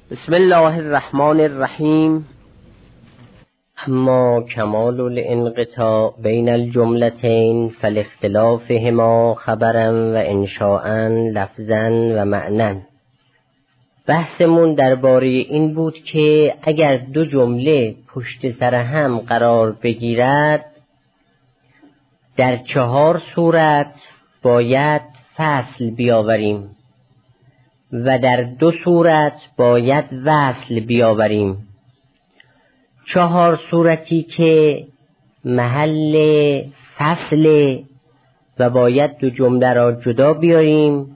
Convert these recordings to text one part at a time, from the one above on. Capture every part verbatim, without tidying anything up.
بسم الله الرحمن الرحیم. اما کمال الانقطاع بین الجملتین فالاختلافهما خبرا و انشاء لفظا و معنی. بحثمون درباره این بود که اگر دو جمله پشت سر هم قرار بگیرد در چهار صورت باید فصل بیاوریم و در دو صورت باید وصل بیاوریم. چهار صورتی که محل فصل و باید دو جمله را جدا بیاریم،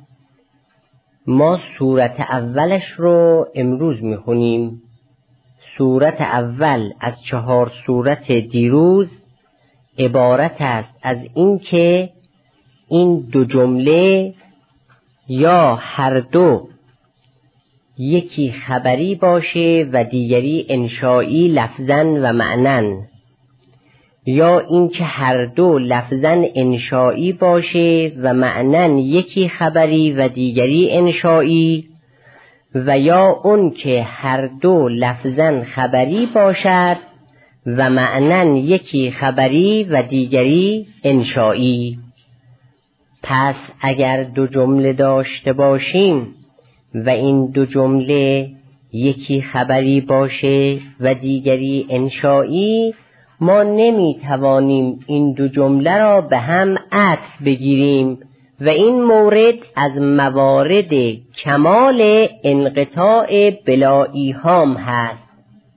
ما صورت اولش رو امروز میخونیم. صورت اول از چهار صورت دیروز عبارت است از این که این دو جمله یا هر دو یکی خبری باشه و دیگری انشایی لفظاً و معناً، یا اینکه هر دو لفظاً انشایی باشه و معناً یکی خبری و دیگری انشایی، و یا اون که هر دو لفظاً خبری باشد و معناً یکی خبری و دیگری انشایی. پس اگر دو جمله داشته باشیم و این دو جمله یکی خبری باشه و دیگری انشایی، ما نمی توانیم این دو جمله را به هم عطف بگیریم و این مورد از موارد کمال انقطاع بلا ایهام هست.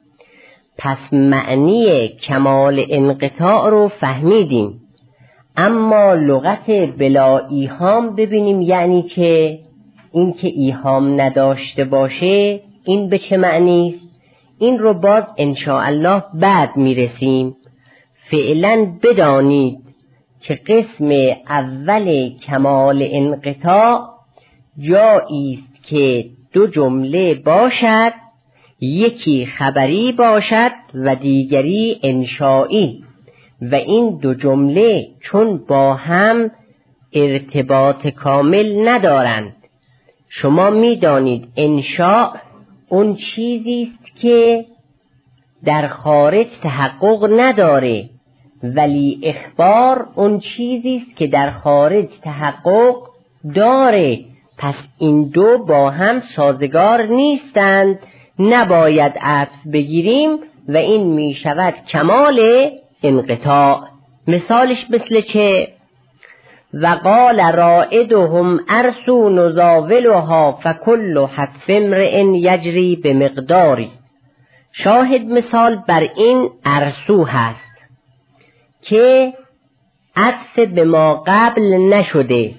پس معنی کمال انقطاع رو فهمیدیم، اما لغت بلا ایهام ببینیم یعنی که این که ایهام نداشته باشه این به چه معنی است. این رو باز انشاءالله بعد میرسیم. فعلا بدانید که قسم اول کمال انقطاع جایی است که دو جمله باشد، یکی خبری باشد و دیگری انشایی، و این دو جمله چون با هم ارتباط کامل ندارند. شما میدانید انشاء اون چیزی است که در خارج تحقق نداره، ولی اخبار اون چیزی است که در خارج تحقق داره. پس این دو با هم سازگار نیستند، نباید عطف بگیریم و این می شود کمال انقطاع. مثالش مثل چه؟ وقال رائدهم ارسو نزاولها فکل حتف امرئ یجری به مقداری. شاهد مثال بر این ارسو هست که عطف به ما قبل نشده،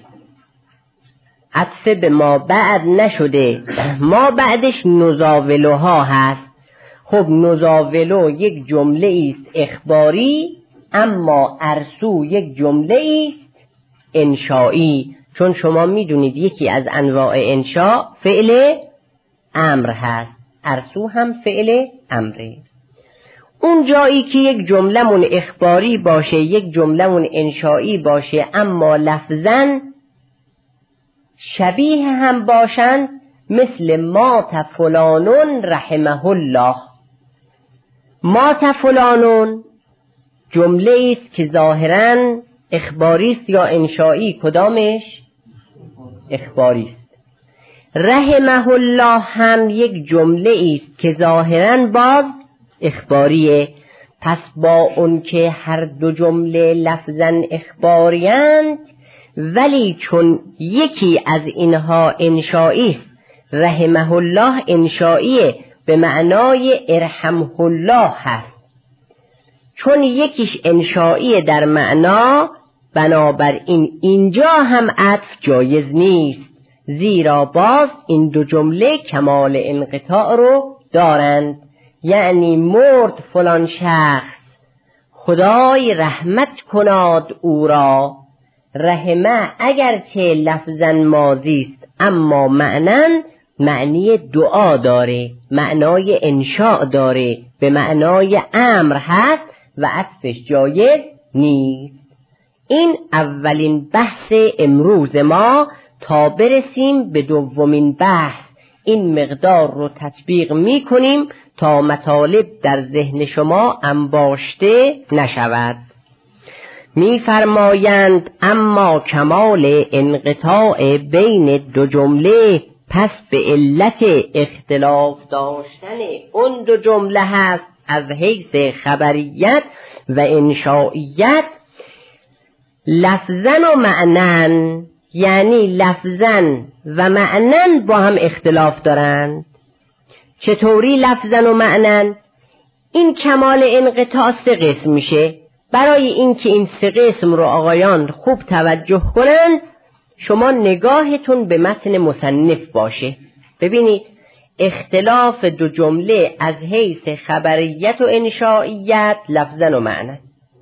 عطف به ما بعد نشده، ما بعدش نزاولها هست. خب نزاولو یک جمله است اخباری، اما ارسو یک جمله است انشایی. چون شما میدونید یکی از انواع انشاء فعل امر هست، ارسو هم فعل امره. اون جایی که یک جمله‌مون اخباری باشه یک جمله‌مون انشایی باشه اما لفظاً شبیه هم باشن، مثل مات فلانون رحمه الله. مات فلانون جمله است که ظاهراً اخباری است یا انشایی؟ کدامش؟ اخباری است. رحمه الله هم یک جمله است که ظاهراً باز اخباریه. پس با اون که هر دو جمله لفظاً اخباریند، ولی چون یکی از اینها انشایی است، رحمه الله انشاییه به معنای ارحمه الله هست. چون یکیش انشایی در معنا، بنابراین اینجا هم عطف جایز نیست، زیرا باز این دو جمله کمال انقطاع رو دارند. یعنی مرد فلان شخص، خدای رحمت کناد او را. رحمه اگرچه لفظاً ماضی است اما معناً معنی دعا داره، معنای انشاء داره، به معنای امر هست و عطفش جایز نیست. این اولین بحث امروز ما، تا برسیم به دومین بحث این مقدار رو تطبیق می کنیم تا مطالب در ذهن شما انباشته نشود. می فرمایند اما کمال انقطاع بین دو جمله پس به علت اختلاف داشتن اون دو جمله هست از حیث خبریت و انشائیت لفظن و معنن، یعنی لفظن و معنن با هم اختلاف دارند. چطوری لفظن و معنن؟ این کمال انقطاع سه قسم میشه. برای اینکه این سه قسم رو آقایان خوب توجه کنند شما نگاهتون به متن مصنف باشه. ببینید اختلاف دو جمله از حیث خبریت و انشائیت لفظن و معنن.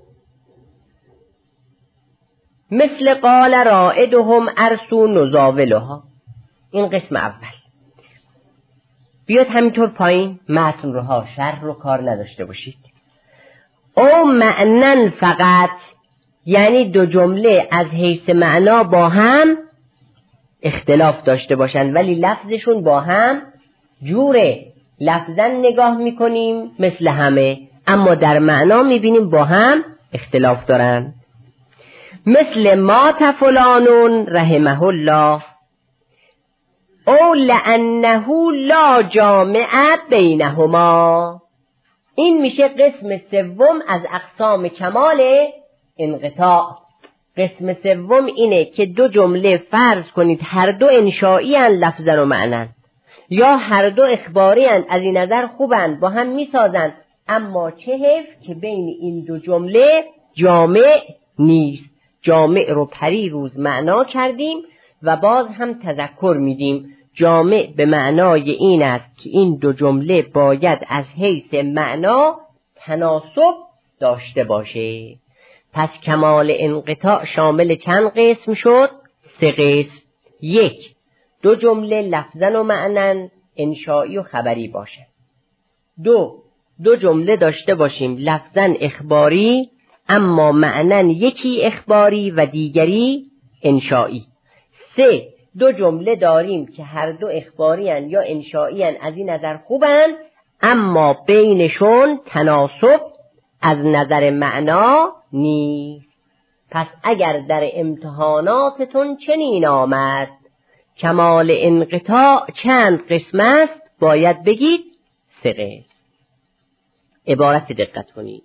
مثل قال رائدهم ارسو نزاولها، این قسم اول. بیاد همینطور پایین متن رو ها شرح رو کار نداشته باشید. او معنن فقط، یعنی دو جمله از حیث معنا با هم اختلاف داشته باشند ولی لفظشون با هم جوره. لفظن نگاه میکنیم مثل همه، اما در معنا میبینیم با هم اختلاف دارن. مثل مات فلانون رحمه الله او لانه لا جامع بینهما، این میشه قسم سوم از اقسام کمال انقطاع. قسم سوم اینه که دو جمله فرض کنید هر دو انشائی ان لفظا و معنن، یا هر دو اخباری ان، از این نظر خوبن با هم میسازن، اما چه حیف که بین این دو جمله جامع نیست. جامع رو پری روز معنا کردیم و باز هم تذکر میدیم. جامع به معنای این است که این دو جمله باید از حیث معنا تناسب داشته باشه. پس کمال انقطاع شامل چند قسم شد؟ سه قسم. یک، دو جمله لفظن و معنن انشائی و خبری باشه. دو، دو جمله داشته باشیم لفظن اخباری اما معنن یکی اخباری و دیگری انشائی. سه، دو جمله داریم که هر دو اخباری هن یا انشائی هن، از این نظر خوبن اما بینشون تناسب از نظر معنا نیست. پس اگر در امتحاناتتون چنین آمد کمال انقطاع چند قسم است، باید بگید سه قسم. عبارت دقت کنید.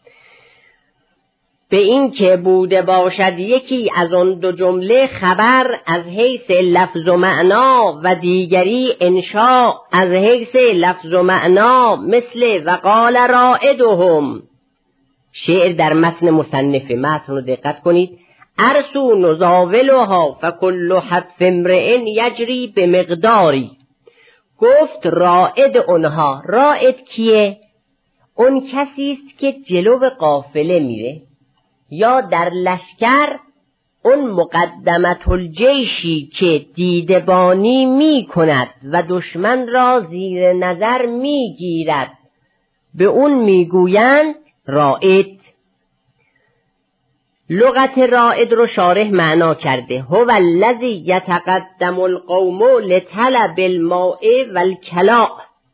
به این که بوده باشد یکی از آن دو جمله خبر از حیث لفظ و معنا و دیگری انشاء از حیث لفظ و معنا، مثل وقال رائدهم. شعر در متن مصنف، متن رو دقت کنید. ارسو نزاولها فکل حتف امرئ یجری به مقداری. گفت رائد اونها. رائد کیه؟ اون کسی است که جلو قافله میره، یا در لشکر اون مقدمت الجیشی که دیدبانی می کند و دشمن را زیر نظر می گیرد، به اون می گویند رائد. لغت رائد رو شارح معنا کرده. هو الذی یتقدم القوم لطلب الماء والکلاء.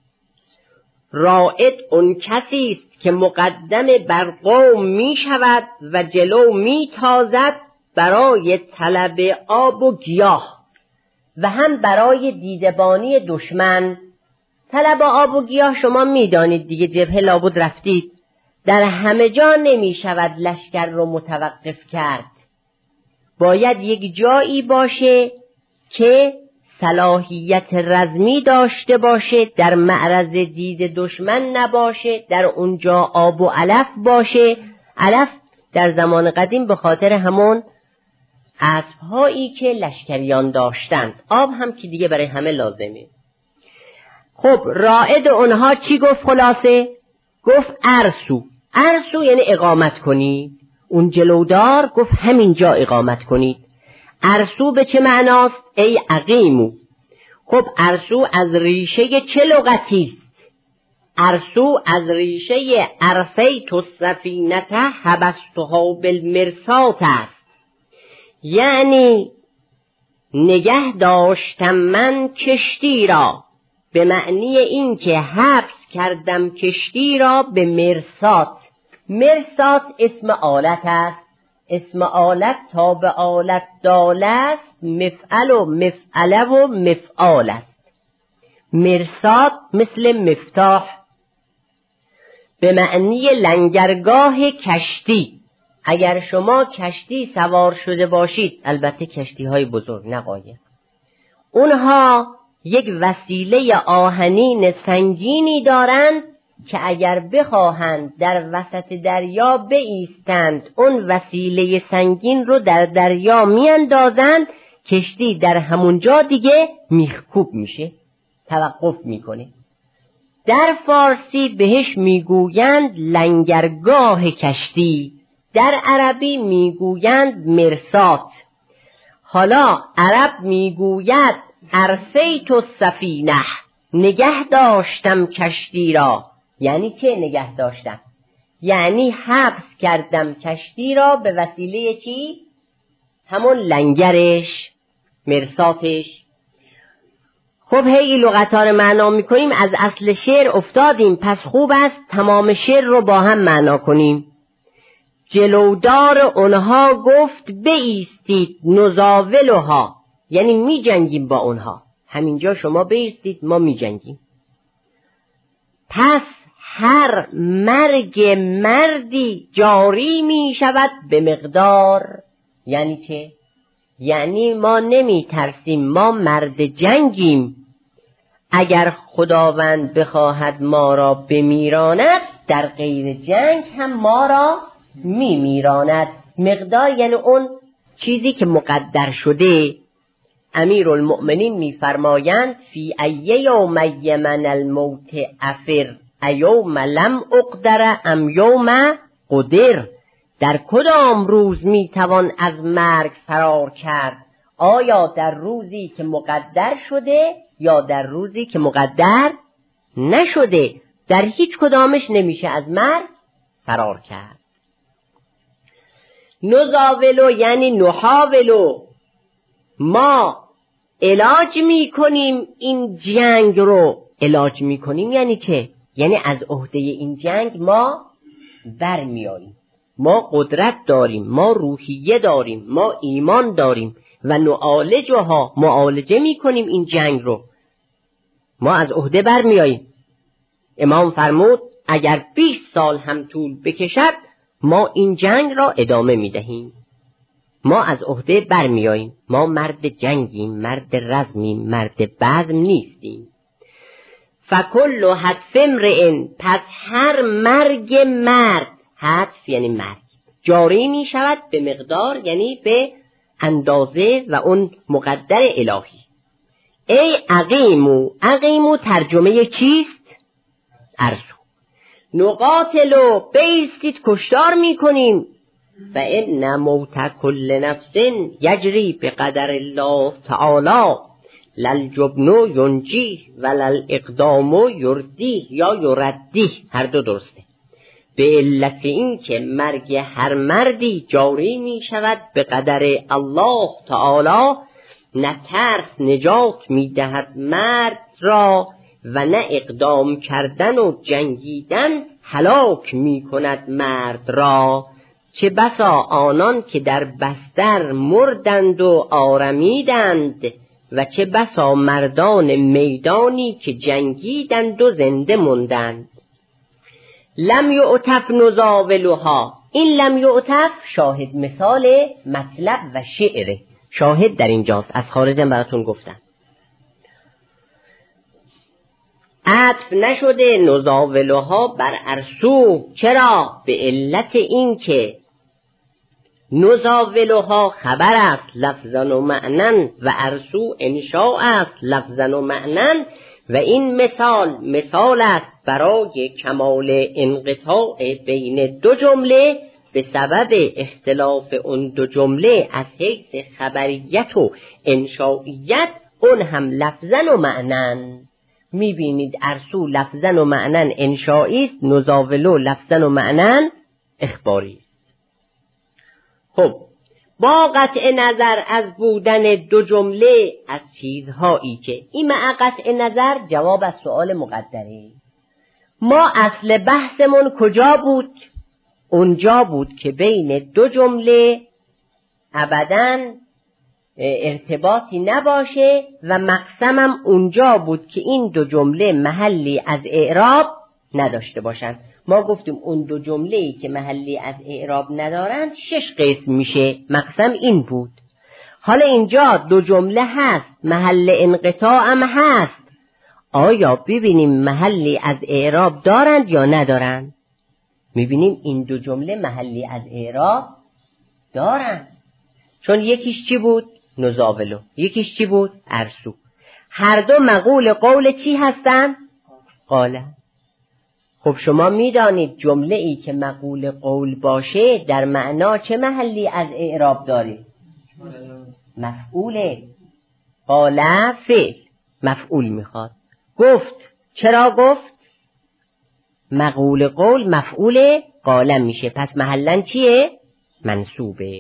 رائد اون کسی است که مقدم بر قوم می شود و جلو می تازد برای طلب آب و گیاه و هم برای دیدبانی دشمن. طلب آب و گیاه شما می دانید دیگه، جبهه لابد رفتید. در همه جا نمی شود لشکر رو متوقف کرد. باید یک جایی باشه که صلاحیت رزمی داشته باشه، در معرض دید دشمن نباشه، در اونجا آب و علف باشه. علف در زمان قدیم به خاطر همون اسب‌هایی که لشکریان داشتند، آب هم که دیگه برای همه لازمه. خب رائد اونها چی گفت خلاصه؟ گفت ارسو. ارسو یعنی اقامت کنید. اون جلودار گفت همینجا اقامت کنید. ارسو به چه معناست؟ ای اقیمو. خب ارسو از ریشه چه لغتی است؟ ارسو از ریشه ارسیت السفینة حبستها بالمرصاد است. یعنی نگه داشتم من کشتی را، به معنی این که حبس کردم کشتی را به مرسات. مرسات اسم آلت است، اسم آلت تا به آلت دال است، مفعل و مفعله و مفعال است. مرسات مثل مفتاح، به معنی لنگرگاه کشتی. اگر شما کشتی سوار شده باشید، البته کشتی های بزرگ نقایق، اونها یک وسیله آهنین سنگینی دارند که اگر بخواهند در وسط دریا بایستند، اون وسیله سنگین رو در دریا میاندازند، کشتی در همونجا دیگه میخکوب میشه، توقف میکنه. در فارسی بهش میگویند لنگرگاه کشتی، در عربی میگویند مرسات. حالا عرب میگوید ارسیت السفینه، نگه داشتم کشتی را. یعنی چه نگه داشتم؟ یعنی حبس کردم کشتی را به وسیله چی؟ همون لنگرش، مرساتش. خب هی لغت‌ها رو معنا میکنیم، از اصل شعر افتادیم، پس خوب است تمام شعر رو با هم معنا کنیم. جلودار اونها گفت بایستید نزاولها، یعنی می جنگیم با اونها. همینجا شما بایستید، ما می جنگیم. پس هر مرگ مردی جاری می شود به مقدار. یعنی چه؟ یعنی ما نمی ترسیم، ما مرد جنگیم. اگر خداوند بخواهد ما را بمیراند، در غیر جنگ هم ما را می میراند. مقدار یعنی اون چیزی که مقدر شده. امیرالمؤمنین میفرمایند فی ای یوم من الموت افر ایوم لم اقدر ام یوم قدر. در کدام روز میتوان از مرگ فرار کرد؟ آیا در روزی که مقدر شده یا در روزی که مقدر نشده؟ در هیچ کدامش نمیشه از مرگ فرار کرد. نزاولو یعنی نحاولو، ما علاج میکنیم این جنگ رو. علاج میکنیم یعنی چه؟ یعنی از عهده این جنگ ما برمیاییم. ما قدرت داریم، ما روحیه داریم، ما ایمان داریم و نعالجها، معالجه میکنیم این جنگ رو. ما از عهده برمیاییم. امام فرمود اگر بیست سال هم طول بکشد ما این جنگ را ادامه میدهیم. ما از عهده برمیاییم. ما مرد جنگیم، مرد رزمیم، مرد بزم نیستیم. فکل حتف امرئ، پس هر مرگ مرد، حتف یعنی مرگ، جاری می شود به مقدار یعنی به اندازه و اون مقدر الهی. ای عقیمو، عقیمو ترجمه چیست؟ ارسو. نقاتلو، بیستید کشتار می کنیم. فإن موت کل نفس یجری بقدر الله تعالی، للجبن ینجیه وللاقدام یردیه یا یردیه، هر دو درسته. به علت این که مرگ هر مردی جاری می شود به قدر الله تعالی، نه ترس نجات می دهد مرد را و نه اقدام کردن و جنگیدن هلاک می کند مرد را. چه بسا آنان که در بستر مردند و آرمیدند و چه بسا مردان میدانی که جنگیدند و زنده ماندند. لم یعتف نزاولها، این لم یعتف شاهد مثال مطلب و شعر، شاهد در اینجاست، از خارجم براتون گفتم. عطف نشده نزاولها بر ارسو. چرا؟ به علت این که نزاولها خبر است لفظا و معنن و ارسو انشاء است لفظا و معنن، و این مثال مثال است برای کمال انقطاع بین دو جمله به سبب اختلاف اون دو جمله از حیث خبریت و انشائیت، اون هم لفظا و معنن. میبینید ارسو لفظا و معنن انشائی است، نزاولو لفظا و معنن اخباری است. خب با قطع نظر از بودن دو جمله از چیزهایی که این مع قطع نظر جواب از سؤال مقدره. ما اصل بحثمون کجا بود؟ اونجا بود که بین دو جمله ابداً ارتباطی نباشه و مقسمم اونجا بود که این دو جمله محلی از اعراب نداشته باشند. ما گفتیم اون دو جمله‌ای که محلی از اعراب ندارند شش قسم میشه، مقسم این بود. حالا اینجا دو جمله هست، محل انقطاع هم هست، آیا ببینیم محلی از اعراب دارند یا ندارند؟ میبینیم این دو جمله محلی از اعراب دارند، چون یکیش چی بود؟ نزاولو. یکیش چی بود؟ ارسو. هر دو مقول قول چی هستن؟ قاله. خب شما میدانید جمله ای که مقول قول باشه در معنا چه محلی از اعراب داره؟ مفعوله. قاله فعل مفعول میخواد. گفت. چرا گفت؟ مقول قول مفعول قاله میشه، پس محلن چیه؟ منصوبه.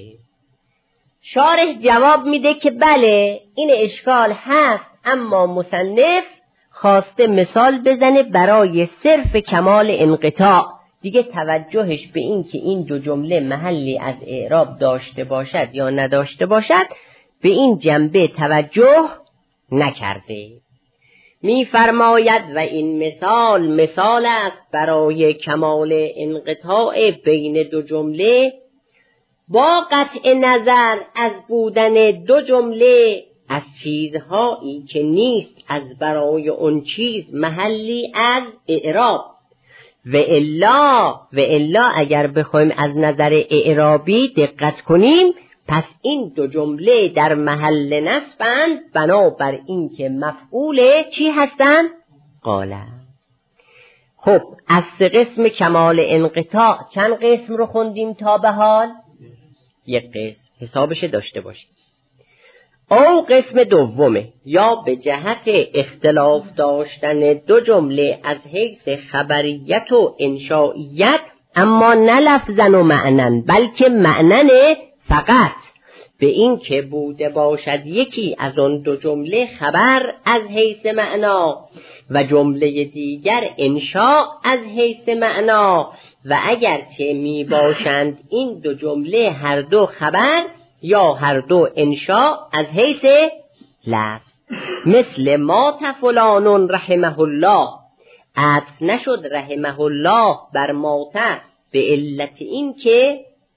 شارح جواب میده که بله این اشکال هست، اما مصنف خواسته مثال بزنه برای صرف کمال انقطاع، دیگه توجهش به این که این دو جمله محلی از اعراب داشته باشد یا نداشته باشد به این جنبه توجه نکرده. می‌فرماید و این مثال مثال است برای کمال انقطاع بین دو جمله با قطع نظر از بودن دو جمله از چیزهایی که نیست از برای اون چیز محلی از اعراب. و الا و الا اگر بخوایم از نظر اعرابی دقت کنیم، پس این دو جمله در محل نصبند، بنابر این که مفعول چی هستند؟ قاله. خب از سه قسم کمال انقطاع چند قسم رو خوندیم تا به حال؟ یک قسم، حسابش داشته باشید. او قسم دومه، یا به جهت اختلاف داشتن دو جمله از حیث خبریت و انشائیت، اما نه لفظن و معنن بلکه معنن فقط، به این که بوده باشد یکی از اون دو جمله خبر از حیث معنا و جمله دیگر انشاء از حیث معنا، و اگرچه می باشند این دو جمله هر دو خبر یا هر دو انشاء از حیث لفظ. مثل ما فلان رحمه الله، عطف نشد رحمه الله بر ماته به علت این که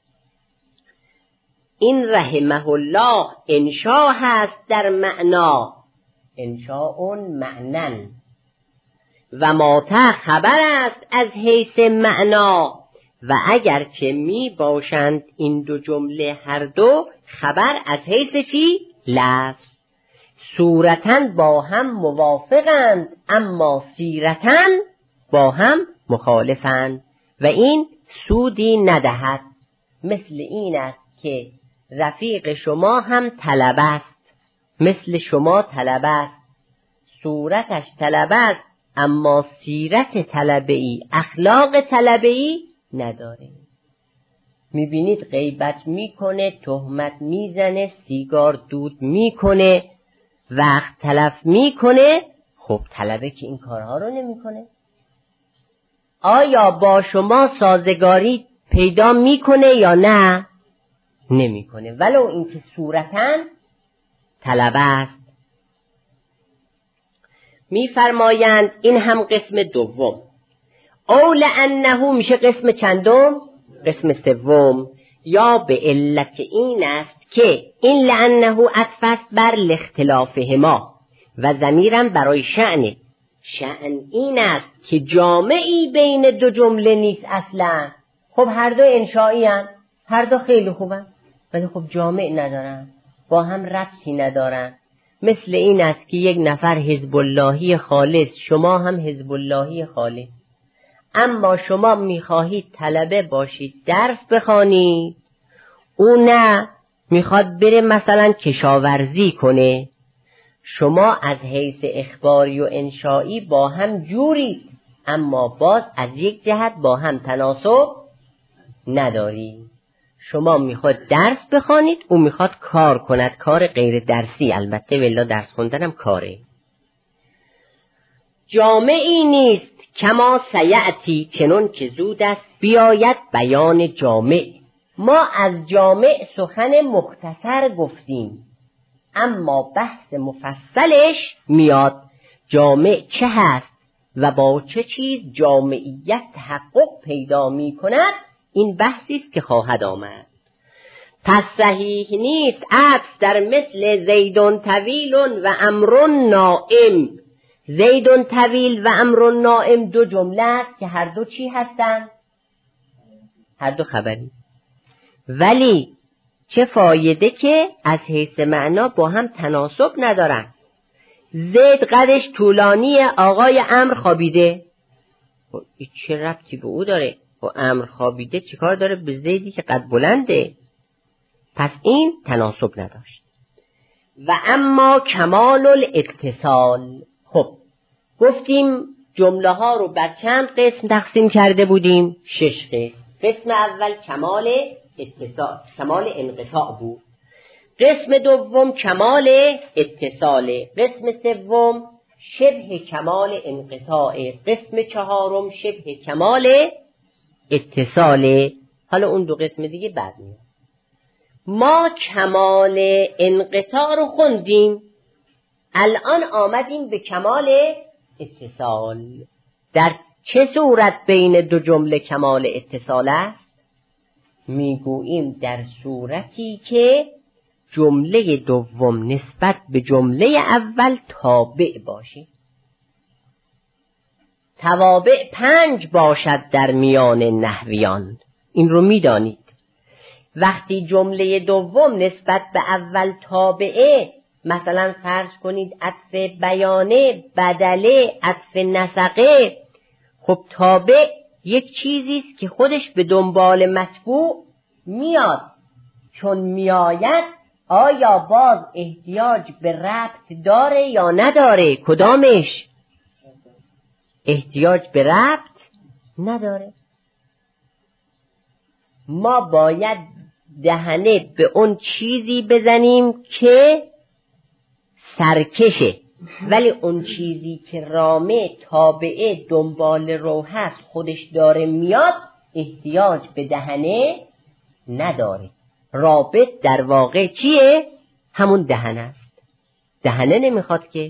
این رحمه الله انشاء هست در معنا، انشاء معنن، و ماته خبر است از حیث معنا، و اگرچه می باشند این دو جمله هر دو خبر از حیث چی؟ لفظ. صورتاً با هم موافقند اما سیرتاً با هم مخالفند و این سودی ندهد. مثل این است که رفیق شما هم طلبه است، مثل شما طلبه است، صورتش طلبه است اما سیرت طلبه‌ای، اخلاق طلبه‌ای نداره. میبینید غیبت میکنه، تهمت میزنه، سیگار دود میکنه، وقت تلف میکنه. خب طلبه که این کارها رو نمیکنه. آیا با شما سازگاری پیدا میکنه یا نه؟ نمیکنه، ولو اینکه صورتاً طلبه است. میفرمایند این هم قسم دوم. او لانه میشه قسم چندم؟ قسم سوم. یا به علت این است که این لانه عطف است بر الاختلافهما و ضمیرم برای شأن. شأن این است که جامعی بین دو جمله نیست اصلا. خب هر دو انشائی هستند، هر دو خیلی خوبن، ولی خب جامع ندارن، با هم ربطی ندارن. مثل این است که یک نفر حزب اللهی خالص، شما هم حزب اللهی خالص، اما شما میخواهید طلبه باشید درس بخوانید، او نه، میخواد بره مثلا کشاورزی کنه. شما از حیث اخباری و انشایی با هم جورید، اما باز از یک جهت با هم تناسب ندارید. شما میخواد درس بخوانید، او میخواد کار کند، کار غیر درسی، البته ولا درس خوندنم کاره. جامعی نیست کما سیعتی، چنون که زود است بیاید بیان جامع. ما از جامع سخن مختصر گفتیم، اما بحث مفصلش میاد. جامع چه هست و با چه چیز جامعیت تحقق پیدا می کند، این بحثی است که خواهد آمد. پس صحیح نیست عطف در مثل زیدون طویل و امر نائم. زیدون طویل و امر نائم دو جمله است که هر دو چی هستند؟ هر دو خبری. ولی چه فایده که از حیث معنا با هم تناسب ندارن. زید قدش طولانی، آقای امر خوابیده. این چه ربطی به او داره؟ و امر خوابیده چیکار داره به زیدی که قد بلنده؟ پس این تناسب نداشت. و اما کمال الاتصال. خب گفتیم جمله ها رو بر چند قسم تقسیم کرده بودیم؟ شش قسم. قسم اول کمال اتصال، کمال انقطاع بود. قسم دوم کمال اتصاله. قسم سوم شبه کمال انقطاع. قسم چهارم شبه کمال اتصاله. حالا اون دو قسم دیگه بعد میاد. ما کمال انقطاع رو خوندیم، الان آمدیم به کمال اتصال. در چه صورت بین دو جمله کمال اتصال است؟ میگوییم در صورتی که جمله دوم نسبت به جمله اول تابع باشه. توابع پنج باشد در میان نحویان، این رو میدانید. وقتی جمله دوم نسبت به اول تابعه، مثلا فرض کنید عطف بیانه، بدله، عطف نسقه، خب تابع یک چیزی است که خودش به دنبال متبوع میاد. چون میآید آیا باز احتیاج به ربط داره یا نداره؟ کدامش؟ احتیاج به ربط نداره. ما باید دهنه به اون چیزی بزنیم که سرکشه، ولی اون چیزی که رامه تابعه دنبال رو هست خودش داره میاد، احتیاج به دهنه نداره. رابط در واقع چیه؟ همون دهنه است. دهنه نمیخواد که.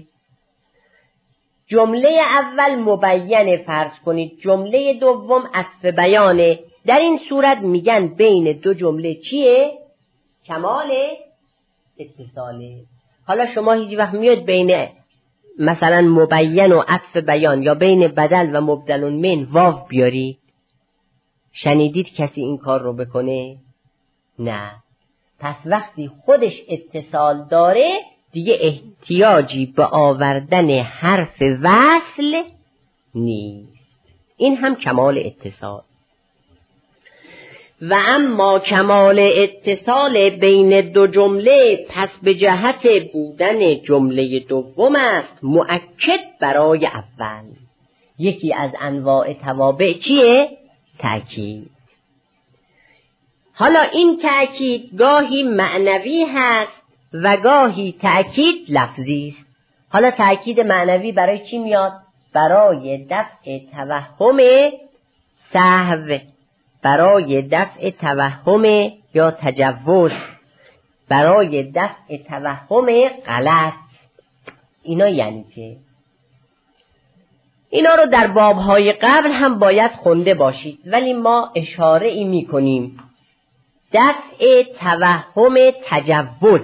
جمله اول مبین فرض کنید، جمله دوم عطف بیانه. در این صورت میگن بین دو جمله چیه؟ کمال اتصاله. حالا شما هیچ وقت میاد بین مثلا مبین و عطف بیان یا بین بدل و مبدل من واو بیاری؟ شنیدید کسی این کار رو بکنه؟ نه. پس وقتی خودش اتصال داره دیگه احتیاجی به آوردن حرف وصل نیست. این هم کمال اتصال. و اما کمال اتصال بین دو جمله پس به جهت بودن جمله دوم است مؤکد برای اول. یکی از انواع توابع چیه؟ تأکید. حالا این تأکید گاهی معنوی هست و گاهی تأکید لفظی است. حالا تأکید معنوی برای چی میاد؟ برای دفع توهم سهو، برای دفع توهم یا تجوز، برای دفع توهم غلط. اینا یعنی چه؟ اینا رو در بابهای قبل هم باید خونده باشید، ولی ما اشاره ای می کنیم. دفع توهم تجوز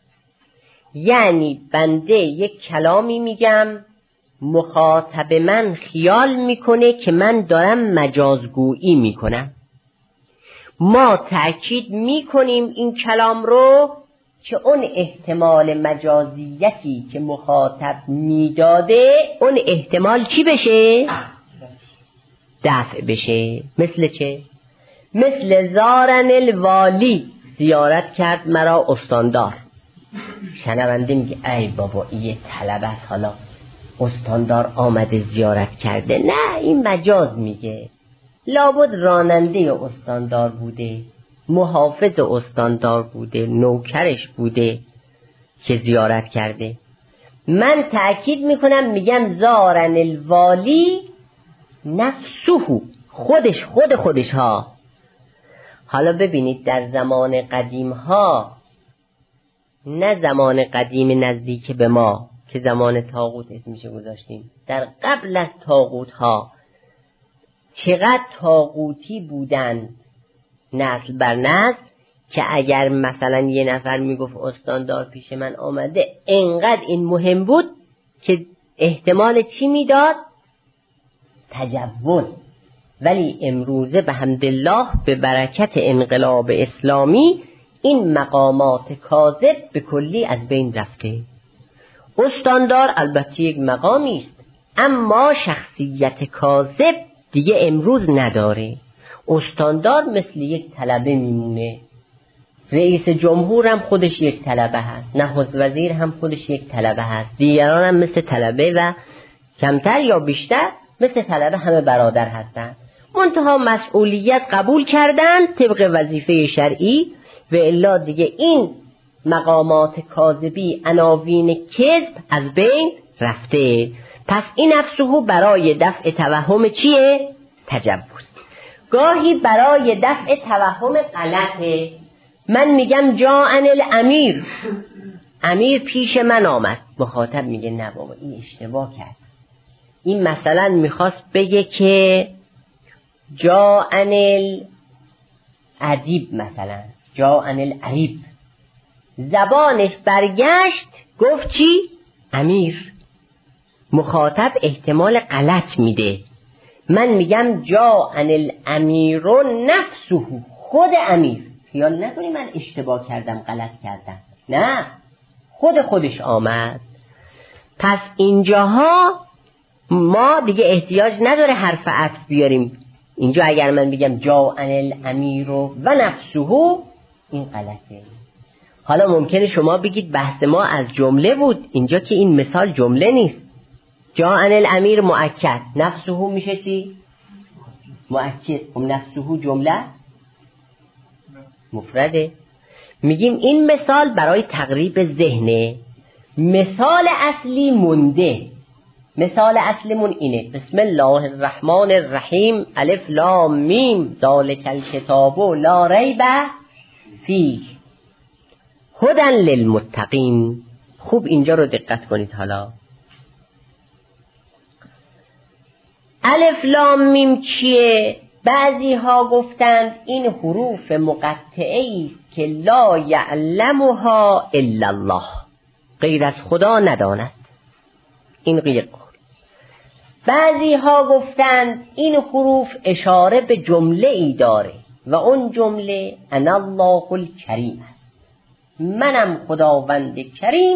یعنی بنده یک کلامی میگم، مخاطب من خیال میکنه که من دارم مجازگویی میکنم. ما تأکید میکنیم این کلام رو که اون احتمال مجازیتی که مخاطب میداده اون احتمال چی بشه؟ دفع بشه. مثل چه؟ مثل زارن الوالی، زیارت کرد مرا استاندار. شنونده میگه ای بابا این طلب است، حالا استاندار آمده زیارت کرده. نه، این مجاز میگه. لابد راننده استاندار بوده، محافظ استاندار بوده، نوکرش بوده که زیارت کرده. من تأکید میکنم میگم زارن الوالی نفسه، خودش خود خودش ها. حالا ببینید در زمان قدیم ها، نه زمان قدیم نزدیک به ما که زمان طاغوت اسمش گذاشتیم، در قبل از طاغوت ها چقدر طاغوتی بودن نسل بر نسل که اگر مثلا یه نفر میگفت استاندار پیش من آمده، انقدر این مهم بود که احتمال چی میداد؟ تجول. ولی امروزه به حمدالله به برکت انقلاب اسلامی این مقامات کاذب به کلی از بین رفته. استاندار البته یک مقامی است، اما شخصیت کاذب دیگه امروز نداره. استاندار مثل یک طلبه میمونه. رئیس جمهور هم خودش یک طلبه هست، نخست وزیر هم خودش یک طلبه هست، دیگران هم مثل طلبه و کمتر یا بیشتر مثل طلبه همه برادر هستند. منتها مسئولیت قبول کردن طبق وظیفه شرعی و الا دیگه این مقامات کاذبی، عناوین کذب از بین رفته. پس این نفسه برای دفع توهم چیه؟ تجوز. گاهی برای دفع توهم غلطه. من میگم جاءن الامیر، امیر پیش من آمد، مخاطب میگه نه بابا این اشتباه کرد. این مثلا میخواست بگه که جاءن الادیب، مثلا جاءن العریب، زبانش برگشت گفت چی؟ امیر. مخاطب احتمال غلط میده. من میگم جاءن الامیر نفسه، خود امیر. خیال نکنی من اشتباه کردم، غلط کردم، نه، خود خودش آمد. پس اینجاها ما دیگه احتیاج نداره حرف عطف بیاریم. اینجا اگر من بگم جاءن الامیر و نفسه، این غلطه. حالا ممکنه شما بگید بحث ما از جمله بود، اینجا که این مثال جمله نیست. جاءن الامیر مؤکد، نفسه میشه چی؟ مؤکد. هم نفسه جمله مفرده. میگیم این مثال برای تقریب ذهنه. مثال اصلی مونده. مثال اصلیمون اینه: بسم الله الرحمن الرحیم، الف لام میم، ذالک الکتاب لا ریب فیه هدی للمتقین. خوب اینجا رو دقت کنید. حالا الف لام میم چیه؟ بعضی ها گفتند این حروف مقطعه است که لا یعلمها الا الله، غیر از خدا نداند. این غیر. بعضی ها گفتند این حروف اشاره به جمله ای داره و اون جمله انا الله الکریم، منم خداوند کریم.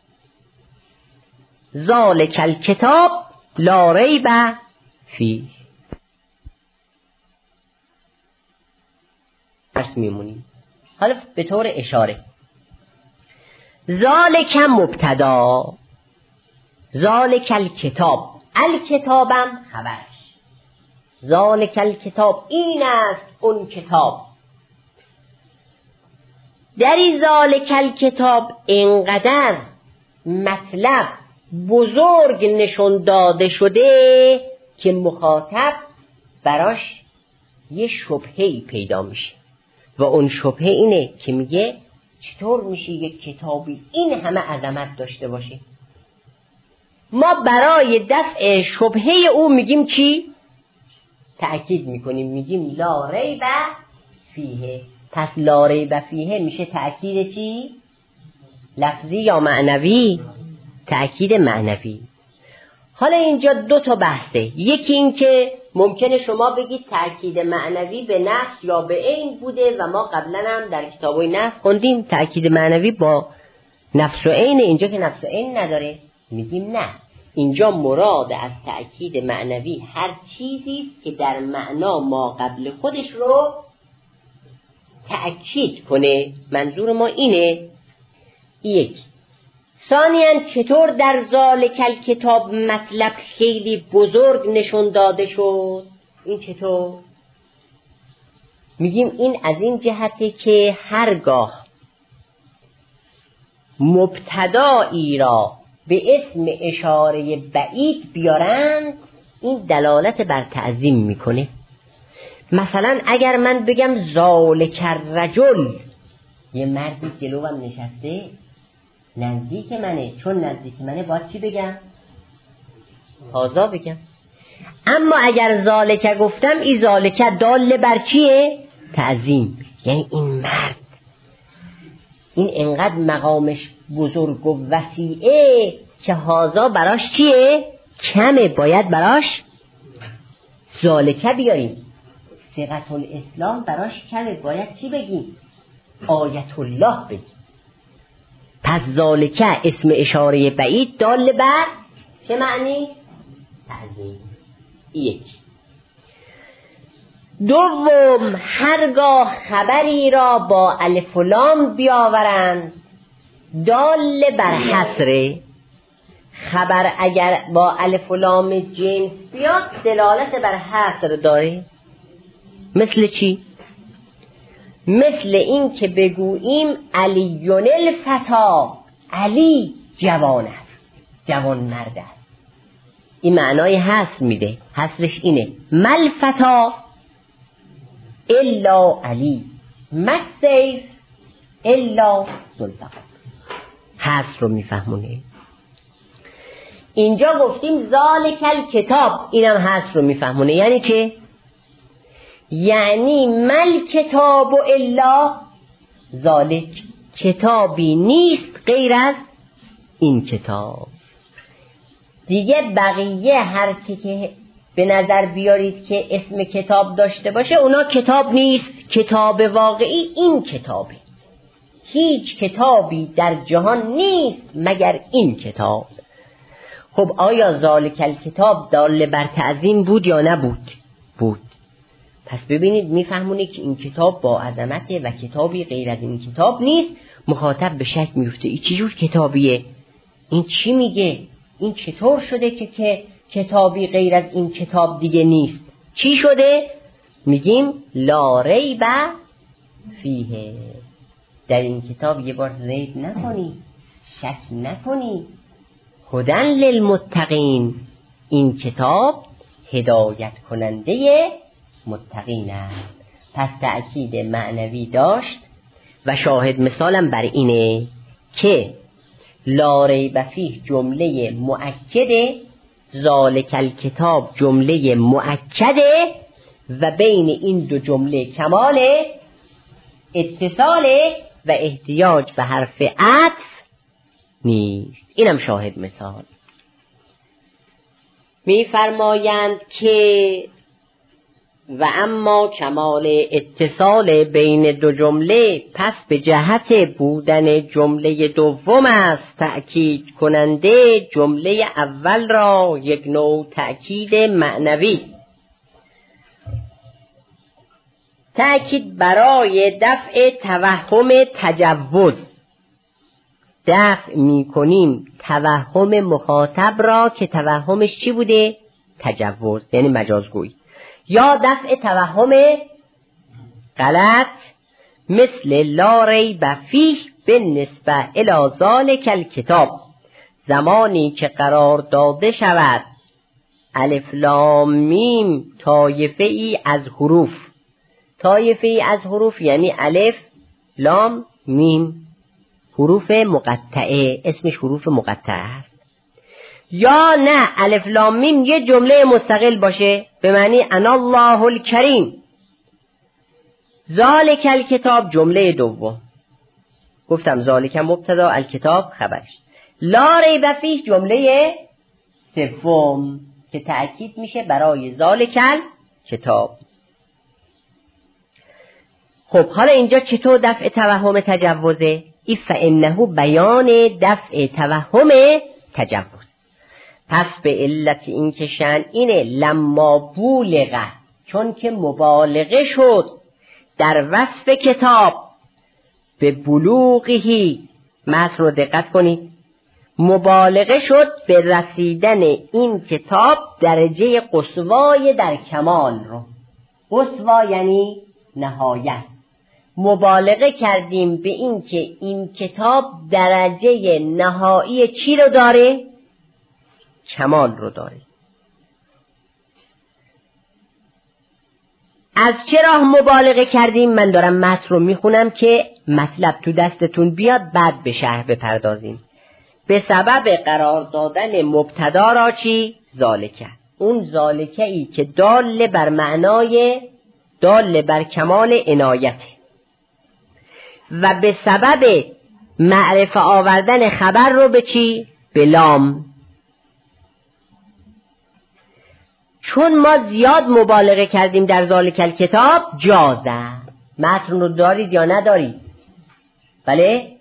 ذالک الکتاب لا ریب فیه. پس میمونیم. حالا به طور اشاره ذالک مبتدا، ذالک الکتاب، الکتابم خبرش. ذالک الکتاب این است اون کتاب. در این ذالک الکتاب اینقدر مطلب بزرگ نشون داده شده که مخاطب براش یه شبهه‌ای پیدا میشه و اون شبهه اینه که میگه چطور میشه یک کتابی این همه عظمت داشته باشه؟ ما برای دفع شبهه او میگیم چی؟ تأکید میکنیم، میگیم لا ریب فیه. پس لا ریب فیه میشه تأکید چی؟ لفظی یا معنوی؟ تأکید معنوی. حالا اینجا دو تا بحثه. یکی این که ممکنه شما بگید تأکید معنوی به نفس یا به عین بوده و ما قبلا هم در کتابای نفس خوندیم تأکید معنوی با نفس و عین. اینجا که نفس و عین نداره، میگیم نه، اینجا مراد از تأکید معنوی هر چیزی که در معنا ما قبل خودش رو تأکید کنه. منظور ما اینه. یک. ثانیاً چطور در ذالک الکتاب مطلب خیلی بزرگ نشون داده شد؟ این چطور؟ میگیم این از این جهته که هرگاه مبتدایی را به اسم اشاره بعید بیارند این دلالت بر تعظیم میکنه. مثلا اگر من بگم ذالک الرجل، یه مردی جلوم نشسته نزدیک منه، چون نزدیک منه باید چی بگم؟ هذا بگم. اما اگر ذالک گفتم این ذالک دال بر چیه؟ تعظیم. یعنی این مرد این انقدر مقامش بزرگ و وسیعه که هذا براش چیه؟ کمه، باید براش ذالک بیاریم. ثقة الاسلام براش کمه، باید چی بگیم؟ آیت الله بگیم. پس ذالک اسم اشاره بعید دال بر چه معنی؟ تعظیم. یک. دوم، هرگاه خبری را با الف و لام بیاورند دال بر حصر. خبر اگر با الف و لام جنس بیاد دلالت بر حصر داره. مثل چی؟ مثل این که بگوییم علیون الفتا، علی جوان است، جوان مرد است. این معنای حصر میده. حصرش اینه مل فتا الا علی مسیف الا ذوالفقار. حصر رو میفهمونه. اینجا گفتیم ذالک الکتاب، اینم حصر رو میفهمونه. یعنی چه؟ یعنی مل کتاب الا ذالک، کتابی نیست غیر از این کتاب. دیگه بقیه هر چی که به نظر بیارید که اسم کتاب داشته باشه اونا کتاب نیست. کتاب واقعی این کتابه. هیچ کتابی در جهان نیست مگر این کتاب. خب آیا ذالک الکتاب دال بر تعظیم بود یا نبود؟ بود. پس ببینید میفهمونه که این کتاب با عظمته و کتابی غیر از این کتاب نیست. مخاطب به شک میفته این چه جور کتابیه؟ این چی میگه؟ این چطور شده که که کتابی غیر از این کتاب دیگه نیست؟ چی شده؟ میگیم لا ریب فیه، در این کتاب یه بار ریب نکنی، شک نکنی. هدن للمتقین، این کتاب هدایت کننده متقین است. پس تأکید معنوی داشت و شاهد مثالم بر اینه که لا ریب فیه جمله مؤکده، ذالک الکتاب جمله مؤکده و بین این دو جمله کمال اتصال و احتیاج به حرف عطف نیست. اینم شاهد مثال. می‌فرمایند که و اما کمال اتصال بین دو جمله پس به جهت بودن جمله دوم است تأکید کننده جمله اول را یک نوع تأکید معنوی. تأکید برای دفع توهم تجوز. دفع می کنیم توهم مخاطب را که توهمش چی بوده؟ تجوز، یعنی مجازگویی. یا دفع توهم غلط مثل لا ریب فیه بالنسبه الی ذالک الکتاب، زمانی که قرار داده شود الف لام میم طایفه ای از حروف. طایفه ای از حروف یعنی الف لام میم، حروف مقطعه، اسمش حروف مقطعه است. یا نه الف لام میم یه جمله مستقل باشه به معنی انا الله الکریم. ذالک الکتاب جمله دوم، گفتم ذالک مبتدا الکتاب خبرش. لا ریب فیه جمله سوم که تأکید میشه برای ذالک الکتاب. خب حالا اینجا چطور دفع توهم تجوزه؟ ای فانه بیان دفع توهم تجوز. پس به علت این که شأن اینه لما بولغه، چون که مبالغه شد در وصف کتاب به بلوغهی. متن رو دقت کنید، مبالغه شد به رسیدن این کتاب درجه قصوای در کمال رو. قصوا یعنی نهایت. مبالغه کردیم به این که این کتاب درجه نهایی چی رو داره؟ کمال رو داره. از چه راه مبالغه کردیم؟ من دارم متن رو میخونم که مطلب تو دستتون بیاد، بعد به شرح بپردازیم. به سبب قرار دادن مبتدا را چی؟ ذالکه. اون ذالکه ای که دال بر معنای دال بر کمال عنایته و به سبب معرفه آوردن خبر رو به چی؟ به لام. چون ما زیاد مبالغه کردیم در ذالک الکتاب جازه. متن رو دارید یا ندارید؟ بله؟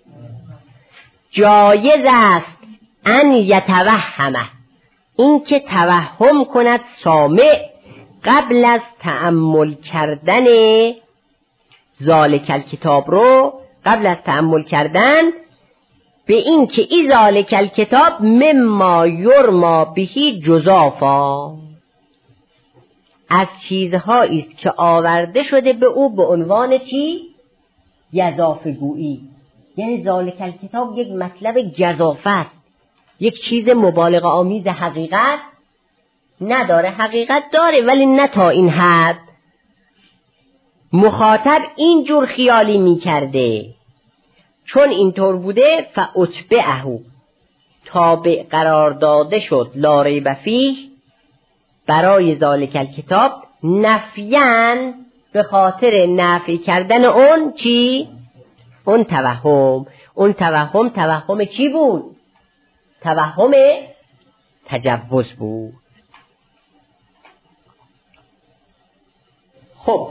جایز است ان یتوهمه، این که توهم کند سامع قبل از تأمل کردن ذالک الکتاب رو، قبل از تأمل کردن به این که ای ذالک الکتاب مما یرما بهی جزافا، از چیزهایی است که آورده شده به او به عنوان چی؟ گزافه گویی. یعنی ذالک الکتاب یک مطلب گزافه است، یک چیز مبالغه آمیز حقیقت نداره. حقیقت داره ولی نه تا این حد. مخاطب اینجور خیالی میکرده. چون اینطور بوده فاتبعه، تابع قرار داده شد لا ریب فیه برای ذالک الکتاب، نفیاً به خاطر نفی کردن اون چی؟ اون توهم. اون توهم توهم چی بود؟ توهم تجوز بود. خب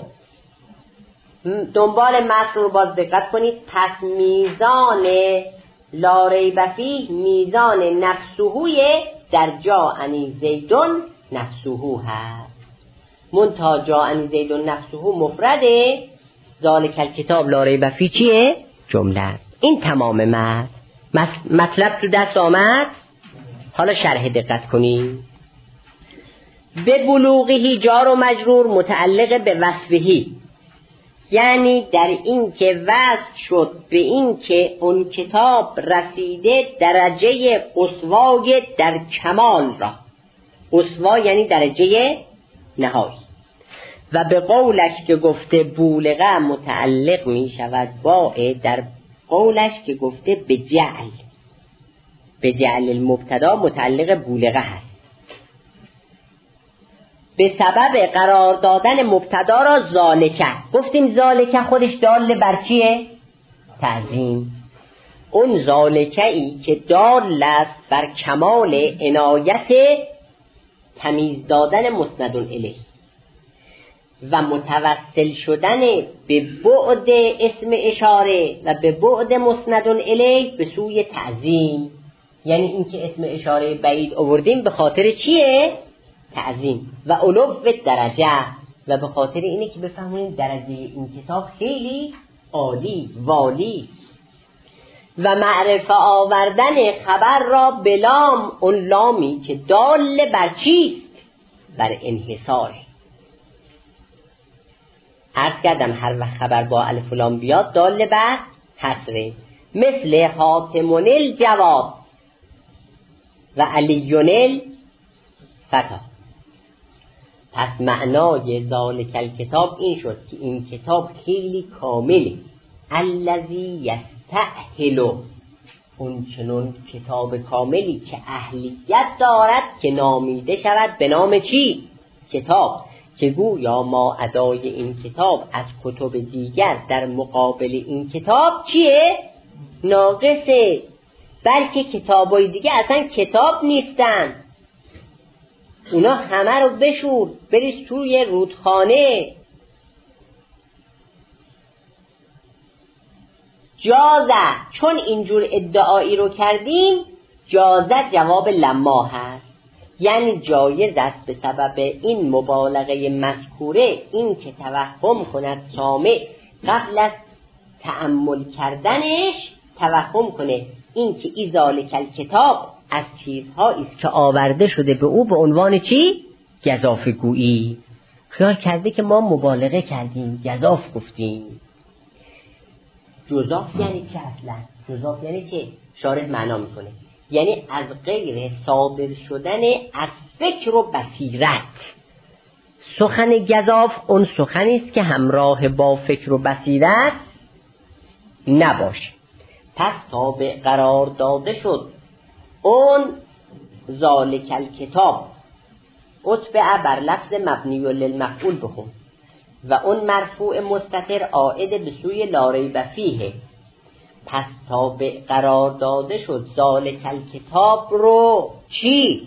دنبال متن رو باز دقت کنید. پس میزان لا ریب فیه میزان نفسهوی در جاءنی زیدون نفسهو هست. منتها جاءنی زیدون نفسهو مفرده، ذالک الکتاب لا ریب فیه چیه؟ جمله است. این تمام متن. مطلب تو دست آمد. حالا شرح دقت کنید. به بلوغهی جار و مجرور متعلق به وصفهی، یعنی در این که وصف شد به این که اون کتاب رسیده درجه قصوای در کمال را. قصوا یعنی درجه نهایی. و به قولش که گفته بولغه متعلق می شود با در قولش که گفته به جعل. به جعل المبتدا متعلق بولغه هست. به سبب قرار دادن مبتدا را ذالکه. گفتیم ذالکه خودش دال بر چیه؟ تعظیم. اون ذالکه ای که دال است بر کمال عنایت تمیز دادن مسند الیه و متوسل شدن به بعد اسم اشاره و به بعد مسند الیه به سوی تعظیم. یعنی این که اسم اشاره بعید آوردیم به خاطر چیه؟ تعظیم. و علو درجه، و به خاطر اینه که بفهمونیم درجه این کتاب خیلی عالی والی. و معرفه آوردن خبر را بلام، اون لامی که دال بر چیست؟ بر انحصار. عرض کردم هر وقت خبر با الف و لام بیاد دال بر حصره، مثل حاتم الجواد و علی الفتا. پس معنای ذالک الکتاب این شد که این کتاب خیلی کامله. الذی یستأهل، اون چنون کتاب کاملی که اهلیت دارد که نامیده شود به نام چی؟ کتاب. که گویا ما ادای این کتاب از کتب دیگر در مقابل این کتاب چیه؟ ناقصه. بلکه کتابای دیگه اصلا کتاب نیستن. اونا همه رو بشور بریز توی رودخانه. جازه، چون اینجور ادعایی رو کردیم جازه جواب لما هست، یعنی جایز است به سبب این مبالغه مذکوره این که توهم کند سامع قبل از تأمل کردنش توهم کنه این که ای ذالک الکتاب از چیزهایی است که آورده شده به او به عنوان چی؟ گزافه گویی. خیال کرده که ما مبالغه کردیم، گزاف گفتیم. جزاف یعنی چه اصلا؟ جزاف یعنی چه؟ شارح معنا میکنه یعنی از غیر صادر شدن از فکر و بصیرت. سخن گزاف اون سخنی است که همراه با فکر و بصیرت نباشه. پس تابع قرار داده شد اون ذالک الکتاب، اتبع بر لفظ مبنی للمفعول بخون و اون مرفوع مستتر عائد به سوی لا ریب فیه. پس تابع قرار داده شد ذالک الکتاب رو چی؟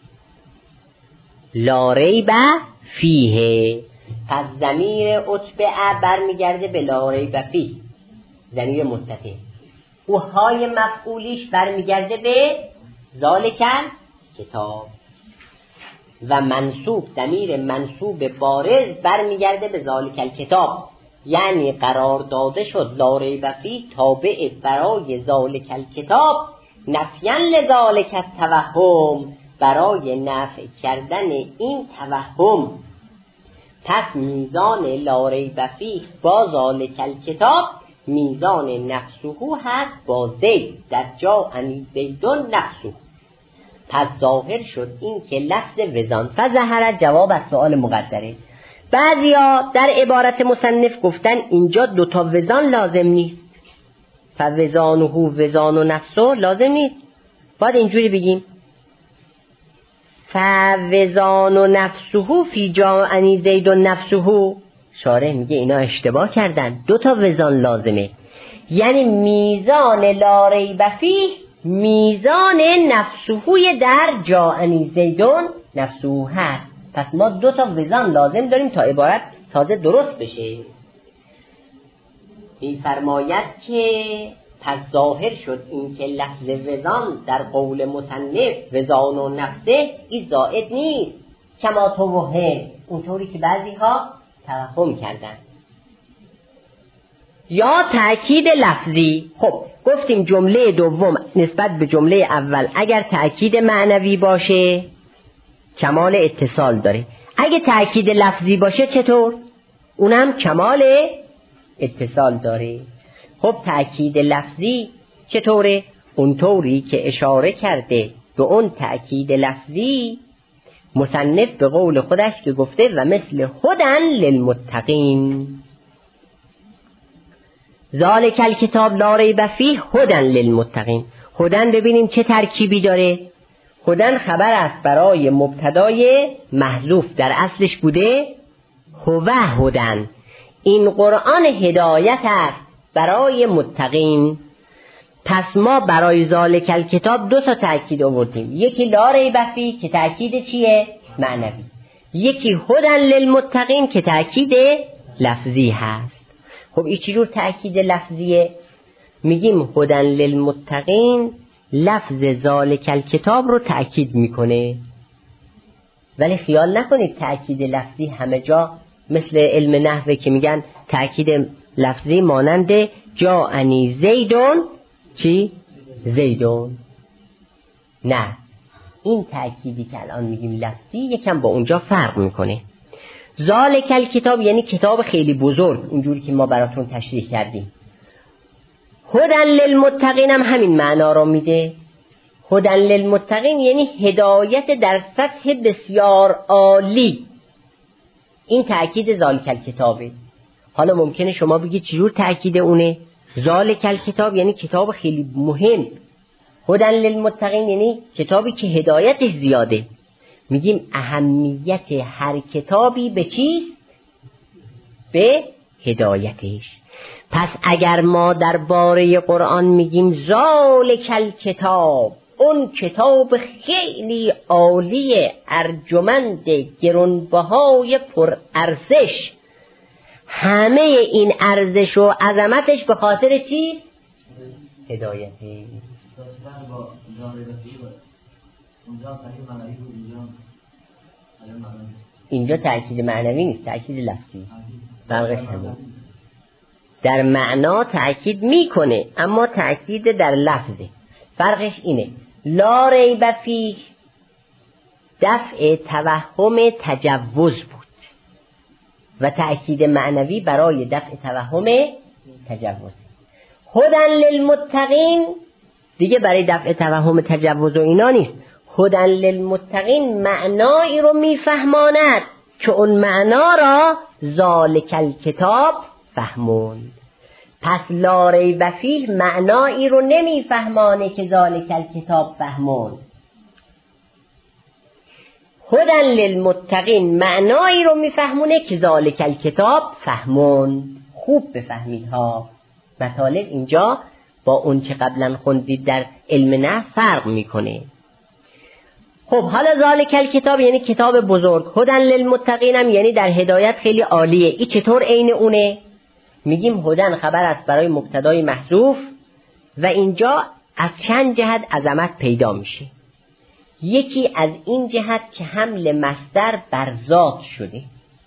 لا ریب فیه. پس ضمیر اتبع برمیگرده به لا ریب فیه، ضمیر مستتر. او های مفعولیش برمیگرده به ذالک الکتاب و منصوب ضمیر منصوب بارز برمیگرده به ذالک الکتاب، یعنی قرار داده شد لا ریب فیه تابع برای ذالک الکتاب نفیاً لذالک التوهم، برای نفی کردن این توهم. پس میزان لا ریب فیه با ذالک الکتاب میزان نفسه هست با زید، در جا انی زیدون نفسه. پس ظاهر شد این که لفظ وزان فظهر جواب از سؤال مقدره. بعضیا در عبارت مصنف گفتن اینجا دوتا وزان لازم نیست، فوزانه وزان و نفسه لازم نیست، باید اینجوری بگیم فوزان و نفسه فی جاءنی زید و نفسه. شارح میگه اینا اشتباه کردن، دوتا وزان لازمه، یعنی میزان لا ریب فیه میزان نفسه در جاءنی زیدون نفسه هست. پس ما دو تا وزان لازم داریم تا عبارت تازه درست بشه. این فرماید که پس ظاهر شد این که لفظ وزان در قول مصنف وزان و نفسه این زائد نیست، کما توهم، اونطوری که بعضی ها توهم کردن. یا تأکید لفظی. خب گفتیم جمله دوم نسبت به جمله اول اگر تأکید معنوی باشه کمال اتصال داره، اگه تأکید لفظی باشه چطور؟ اونم کمال اتصال داره. خب تأکید لفظی چطوره؟ اونطوری که اشاره کرده به اون تأکید لفظی مصنف به قول خودش که گفته و مثل هدن للمتقین، ذالک الکتاب لا ریب فیه هدن للمتقین. هدن ببینیم چه ترکیبی داره. هدن خبر است برای مبتدای محذوف، در اصلش بوده هو هدن. این قرآن هدایت است برای متقین. پس ما برای ذالک الکتاب دو تا تأکید آوردیم، یکی لا ریب فیه که تأکید چیه؟ معنوی، یکی هدن للمتقین که تأکید لفظی هست. خب این چجور تأکید لفظیه؟ میگیم هدن للمتقین لفظ ذالک الکتاب رو تأکید میکنه، ولی خیال نکنید تأکید لفظی همه جا مثل علم نحوه که میگن تأکید لفظی مانند جاءنی زیدون چی؟ زیدون. نه، این تأکیدی که الان میگیم لفظی یکم با اونجا فرق میکنه. ذالک الکتاب یعنی کتاب خیلی بزرگ، اونجوری که ما براتون تشریح کردیم. هدن للمتقین هم همین معنا رو میده. هدن للمتقین یعنی هدایت در سطح بسیار عالی. این تأکید ذالک الکتابه. حالا ممکنه شما بگید چجور تأکید اونه؟ ذالک الکتاب یعنی کتاب خیلی مهم، هدن للمتقین یعنی کتابی که هدایتش زیاده. میگیم اهمیت هر کتابی به چی؟ به هدایتش. پس اگر ما درباره قرآن میگیم ذالک الکتاب، اون کتاب خیلی عالی، ارجمند، گرانبهای پر ارزش، همه این ارزش و عظمتش به خاطر چی؟ هدایتی. اینجا تأکید معنوی نیست، تأکید لفظی. فرقش همون. در معنا تأکید میکنه اما تأکید در لفظه. فرقش اینه لا ریب فیه دفع توهم تجوز بود، و تأکید معنوی برای دفع توهم تجوز. هدن للمتقین دیگه برای دفع توهم تجوز و اینا نیست. هدن للمتقین معنایی رو میفهماند که اون معنا را ذالک الکتاب فهموند. پس لا ریب فیه معنایی رو نمیفهمانه که ذالک الکتاب فهموند. هدن للمتقین معنایی رو میفهمونه که ذالک الکتاب فهموند. خوب بفهمید ها، مطالب اینجا با اون چه قبلا خوندید در علم نحو فرق میکنه. خب حالا ذالک الکتاب یعنی کتاب بزرگ، هدن للمتقین هم یعنی در هدایت خیلی عالیه. این چطور عین اونه؟ میگیم هدن خبر است برای مبتدای محذوف و اینجا از چند جهت عظمت پیدا میشه. یکی از این جهت که حمل مصدر بر ذات شده.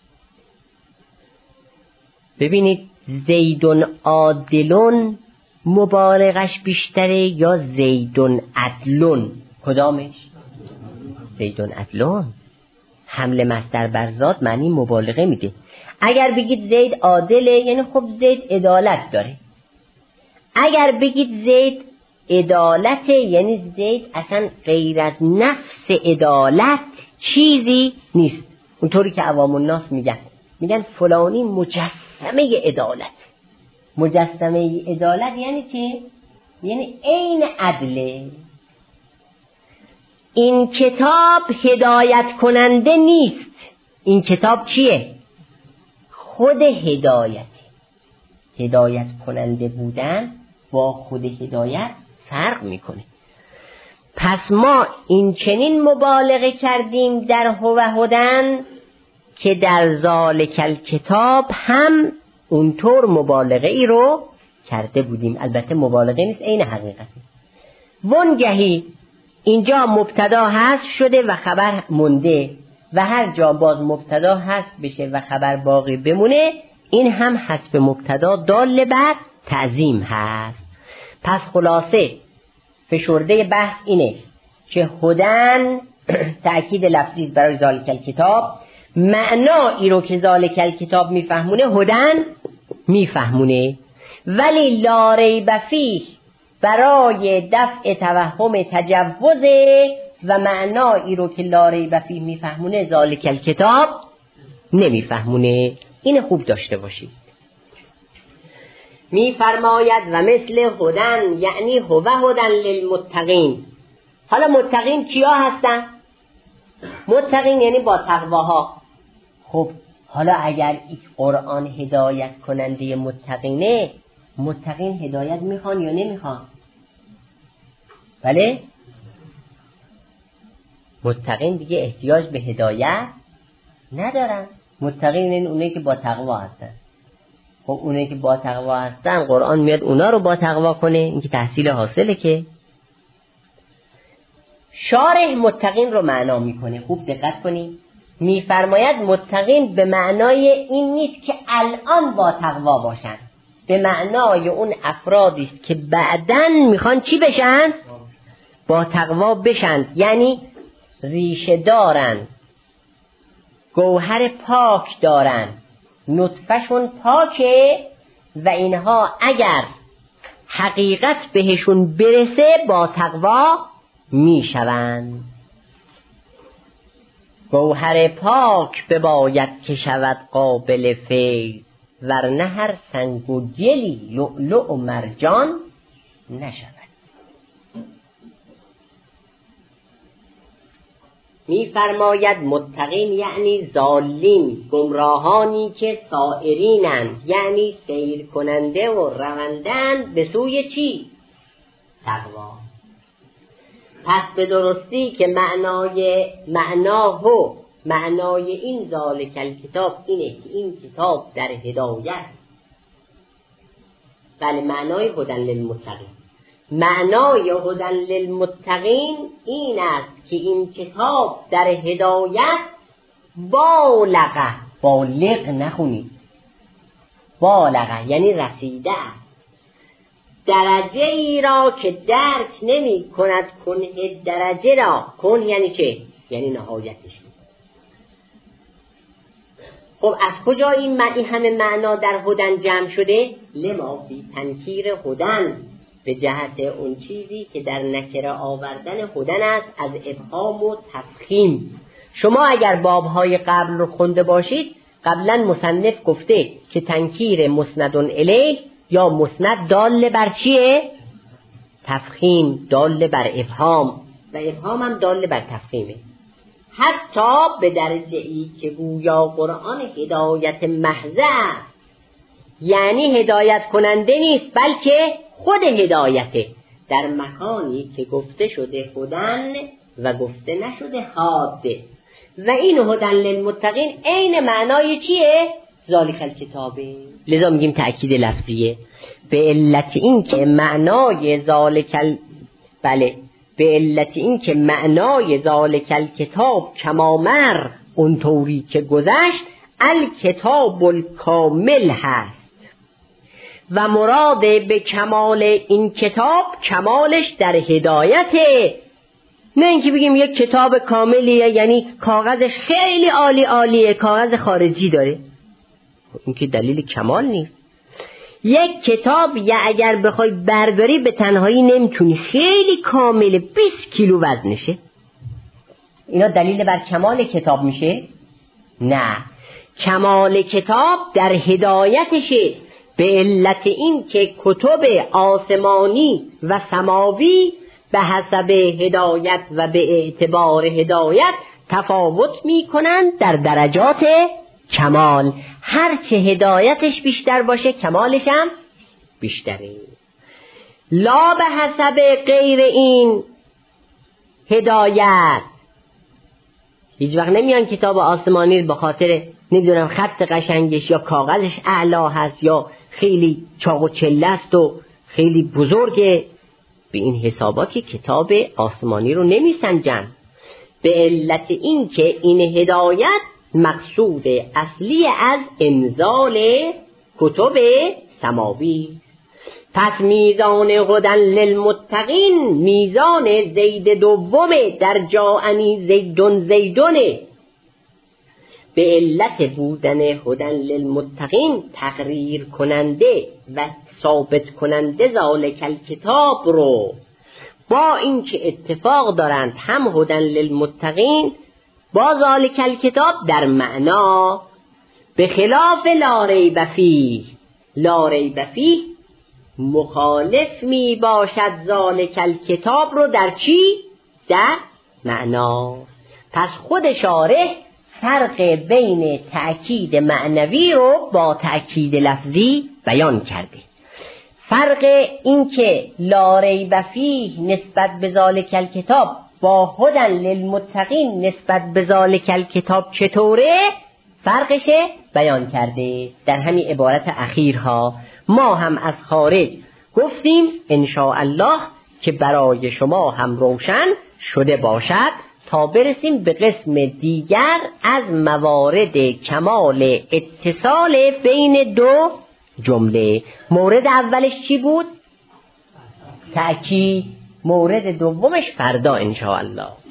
ببینید زیدون عادلون مبالغش بیشتره یا زیدون عدلون؟ کدامش؟ زیدون عدلون. حمل مصدر بر ذات معنی مبالغه میده. اگر بگید زید عادله یعنی خب زید عدالت داره. اگر بگید زید عدالت یعنی زید اصلا غیر از نفس عدالت چیزی نیست. اونطوری که عوام الناس میگن میگن فلانی مجسمه عدالت. مجسمه عدالت یعنی چه؟ یعنی عین عدله. این کتاب هدایت کننده نیست. این کتاب چیه؟ خود هدایت. هدایت کننده بودن با خود هدایت فرق میکنه. پس ما این چنین مبالغه کردیم در هو هدن که در ذالک الکتاب هم اونطور مبالغه ای رو کرده بودیم. البته مبالغه نیست، عین حقیقته. وانگهی اینجا مبتدا حذف شده و خبر مونده و هر جا باز مبتدا حذف بشه و خبر باقی بمونه این هم حذف مبتدا دال بر تعظیم هست. پس خلاصه فشرده بحث اینه که هدن تأکید لفظی برای ذالک الکتاب، معنایی رو که ذالک الکتاب میفهمونه هدن میفهمونه، ولی لا ریب فیه برای دفع توهم تجوز و معنایی رو که لا ریب فیه میفهمونه ذالک الکتاب نمیفهمونه. این خوب داشته باشید. میفرماید و مثل هدن یعنی هو هدن للمتقین. حالا متقین کیا هستن؟ متقین یعنی با تقواها. خب حالا اگر این قرآن هدایت کننده متقینه، متقین هدایت میخوان یا نمیخوان؟ بله؟ متقین دیگه احتیاج به هدایت ندارن. متقین این اونه که با تقوا هستن. خب اونه که با تقوا هستن قرآن میاد اونا رو با تقوا کنه، این که تحصیل حاصله. که شارح متقین رو معنا میکنه. خوب دقت کنید. میفرماید متقین به معنای این نیست که الان با تقوا باشن، به معنای اون افرادی است که بعداً میخوان چی بشن؟ با تقوا بشن. یعنی ریشه دارن، گوهر پاک دارن، نطفهشون پاکه و اینها اگر حقیقت بهشون برسه با تقوا میشوند. گوهر پاک بباید که شود قابل فیض، ورنه هر سنگ و گلی لؤلؤ و مرجان نشود. میفرماید متقین یعنی ضالین، گمراهانی که سائرینند، یعنی سیر کننده و روندند به سوی چی؟ تقوا. پس به درستی که معنای معناه معنای این ذالک الکتاب اینه که این کتاب در هدایت، بله معنای هدن للمتقین، معنای هدن للمتقین این است که این کتاب در هدایت بالغ، بالغ نخونید، بالغ یعنی رسیده است، درجه ای را که درک نمی کند کنه درجه را. کن یعنی چه؟ یعنی نهایتش. خب از کجا این معنی همه معنا در هدن جمع شده؟ لما فی تنکیر هدن، به جهت اون چیزی که در نکره آوردن هدن است از ابهام و تفخیم. شما اگر بابهای قبل رو خونده باشید، قبلا مصنف گفته که تنکیر مسندون الیه یا مسند دال بر چیه؟ تفخیم، دال بر ابهام، و ابهام هم دال بر تفخیمه. حتی به درجه ای که گویا قرآن هدایت محض است، یعنی هدایت کننده نیست بلکه خود هدایته، در مکانی که گفته شده هدن و گفته نشده حاده. و این هدن للمتقین عین معنای چیه؟ ذالک الکتابه. لذا میگیم تأکید لفظیه. به علت این که معنای ذالک ال... بله به علت این که معنای ذالک الکتاب کمامر، اون طوری که گذشت، الکتاب الکامل هست و مراد به کمال این کتاب کمالش در هدایته. نه اینکه بگیم یک کتاب کاملیه یعنی کاغذش خیلی عالی عالیه، کاغذ خارجی داره، این که دلیل کمال نیست. یک کتاب یا اگر بخوای برداری به تنهایی نمیتونی، خیلی کامله، بیست کیلو وزنشه، اینا دلیل بر کمال کتاب میشه؟ نه، کمال کتاب در هدایتشه، به علت این که کتب آسمانی و سماوی به حسب هدایت و به اعتبار هدایت تفاوت میکنند در درجات کمال. هرچه هدایتش بیشتر باشه کمالش هم بیشتره. لا به حسب غیر این هدایت. هیچ وقت نمیان کتاب آسمانی به خاطر نمیدونم خط قشنگش یا کاغذش اعلا هست یا خیلی چاق و چله است و خیلی بزرگه، به این حساباتی کتاب آسمانی رو نمیسنجن. به علت این که این هدایت مقصود اصلی از انزال کتب سماوی. پس میزان هدن للمتقین میزان زید دومه در جاءنی زیدون زیدونه. به علت بودن هدن للمتقین تقریر کننده و ثابت کننده ذالک الکتاب رو، با اینکه اتفاق دارند هم هدن للمتقین با ذالک الکتاب در معنا، به خلاف لا ریب فیه. لا ریب فیه مخالف می باشد ذالک الکتاب رو در چی؟ در معنا. پس خود شارح فرق بین تأکید معنوی رو با تأکید لفظی بیان کرده. فرق این که لا ریب فیه نسبت به ذالک الکتاب با هدن للمتقین نسبت به ذالک الکتاب چطوره؟ فرقشه بیان کرده در همین عبارت اخیرها. ما هم از خارج گفتیم ان شاء الله که برای شما هم روشن شده باشد تا برسیم به قسم دیگر از موارد کمال اتصال بین دو جمله. مورد اولش چی بود؟ تأکید. مورد دومش فردا ان شاء الله.